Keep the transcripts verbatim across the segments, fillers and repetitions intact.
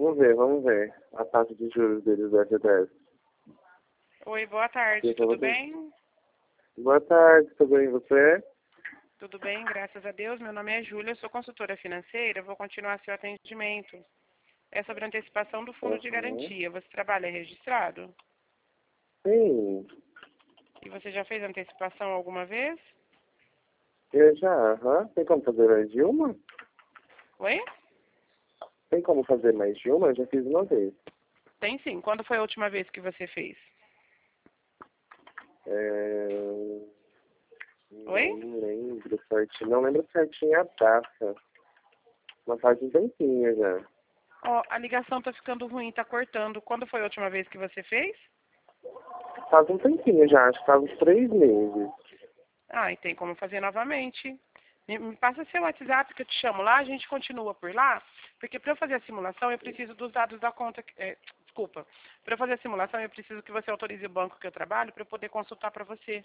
vamos ver, vamos ver. A taxa de juros deles do F G T S. Oi, boa tarde, Sim, tudo você. bem? Boa tarde, tudo bem e você? Tudo bem, graças a Deus. Meu nome é Júlia, sou consultora financeira, vou continuar seu atendimento. É sobre a antecipação do fundo de Uhum. garantia. Você trabalha registrado? Sim, E você já fez antecipação alguma vez? eu já, aham. Tem como fazer mais de uma? Oi? Tem como fazer mais de uma? Eu já fiz uma vez. Tem sim. Quando foi a última vez que você fez? É... Oi? Não lembro certinho, não lembro certinho a data. Mas faz um tempinho já. Ó, a ligação tá ficando ruim, tá cortando. Quando foi a última vez que você fez? Faz um tempinho já, acho que faz uns três meses. Ah, e tem como fazer novamente. Me, me passa seu WhatsApp que eu te chamo lá, a gente continua por lá, porque para eu fazer a simulação eu preciso dos dados da conta. que- É, desculpa. Para eu fazer a simulação eu preciso que você autorize o banco que eu trabalho para eu poder consultar para você.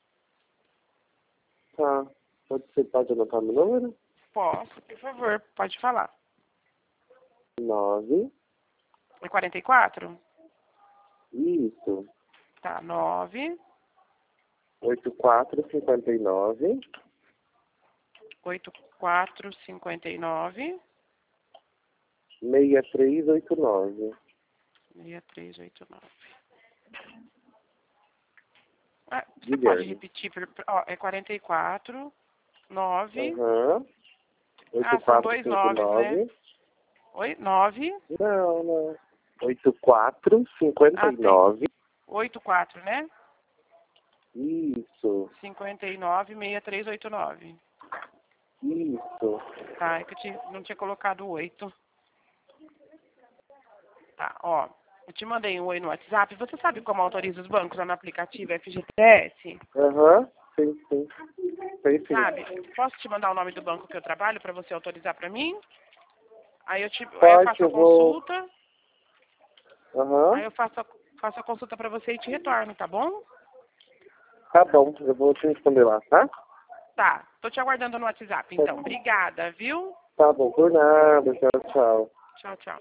Tá. Pode ser, pode anotar meu número? Posso, por favor, pode falar. Nove. É quarenta e quatro? Isso. Tá, nove, Oito quatro cinquenta e nove. oito quatro, cinquenta e nove, Seis três oito nove. seis três oito nove. Ah, você pode Guilherme. repetir? por- Ó, é quarenta e quatro, nove. Aham. Oito Ah, são quatro dois cinco noves, né? nove. Oi, nove. Não, não. Oito quatro cinquenta Ah, e tem. nove. Oito quatro, né? Isso. Cinquenta e nove, seis três oito nove. Isso. Tá, é que eu te- não tinha colocado oito. Tá, ó. Eu te mandei um oi no WhatsApp. Você sabe como autoriza os bancos lá no aplicativo F G T S? Aham. Sim, sim. Sei sim. Sabe? Posso te mandar o nome do banco que eu trabalho para você autorizar para mim? Aí eu, te, aí eu Pode, faço a eu vou. consulta. Aí Aham. eu faço a, faço a consulta para você e te retorno, tá bom? Tá bom, eu vou te responder lá, tá? Tá, tô te aguardando no WhatsApp, então. Obrigada, viu? Tá bom, por nada. Tchau, tchau. Tchau, tchau.